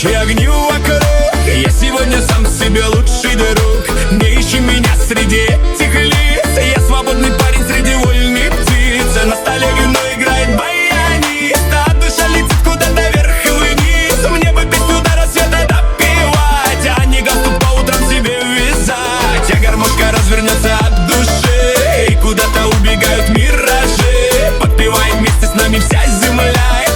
свечи, огни вокруг. Я сегодня сам себе лучший друг. Не ищи меня среди этих лиц. Я свободный парень среди вольных птиц. На столе вино играет баянист, а душа летит куда-то вверх и вниз. Мне бы песню до рассвета допевать, а не галстук по утрам себе вязать. А гармошка развернется от души, и куда-то убегают миражи. Подпевай вместе с нами вся земля.